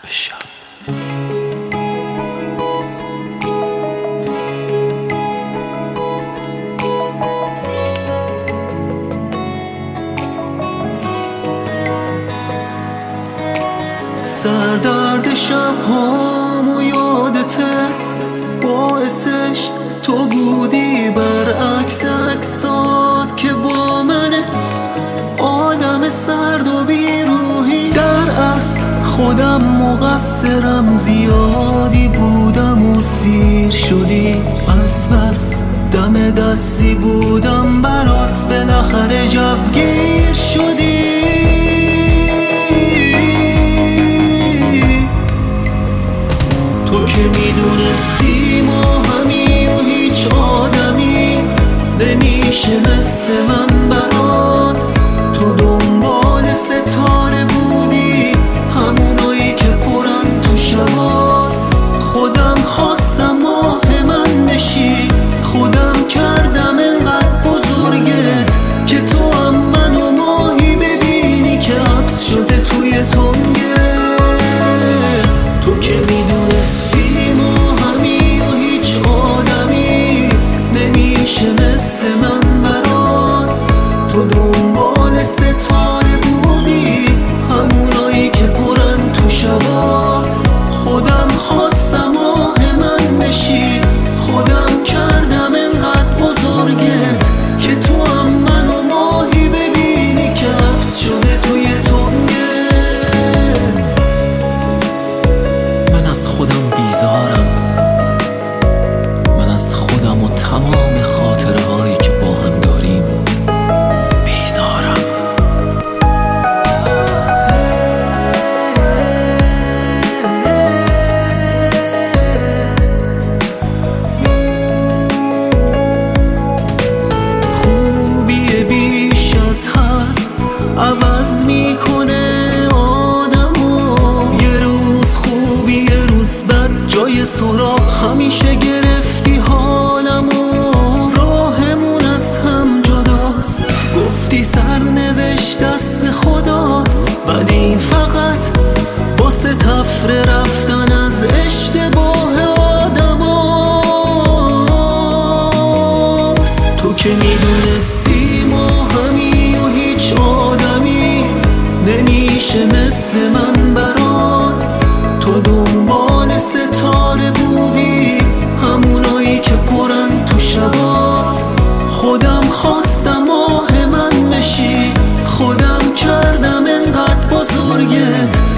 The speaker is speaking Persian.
شب. سردرد شب‌هامو یادته، باعثش تو بودی، برعکس عکسات که با منه. آدم سرد و بیروحی، در اصل خودم مقصرم، زیادی بودم و سیر شدی. از بس دم دستی بودم برات، بالاخره جوگیر شدی. تو که میدونستی ما همی و هیچ آدمی نمیشه مثل من برات. تو دنبال ستاره بودی، همونایی که پرن تو شبات. خودم خواستم ماه من بشی، خودم کردم انقدر بزرگت که تو هم منو ماهی ببینی که حبس شده توی تنگت. تو که میدونستی ما همی و هیچ آدمی نمیشه مثل من برات. تو دنبال ستاره بودی، همونایی که پرن تو شبات. خودم خواستم ماه من بشی، خودم کردم انقدر بزرگت که تو هم منو ماهی ببینی که حبس شده توی تنگت. من از خودم بیزارم، من از خودم و تمام خاطره هایی که با هم داریم بیزارم. خوبی بیش از حد عوض میکنه آدمو، یه روز خوبی یه روز بد، جای سراغ همیشه گرفتی حالمو. راهمون از هم جداست، گفتی سرنوشت دست خداست، ولی این فقط واسه تفره رفتن از اشتباه آدماست. تو که میدونستی ما همی و هیچ آدمی نمیشه مثل من برات. تو دنبال ستاره بودی، همونایی که پرن تو شبات. خودم خواستم ماه من بشی، خودم کردم انقدر بزرگت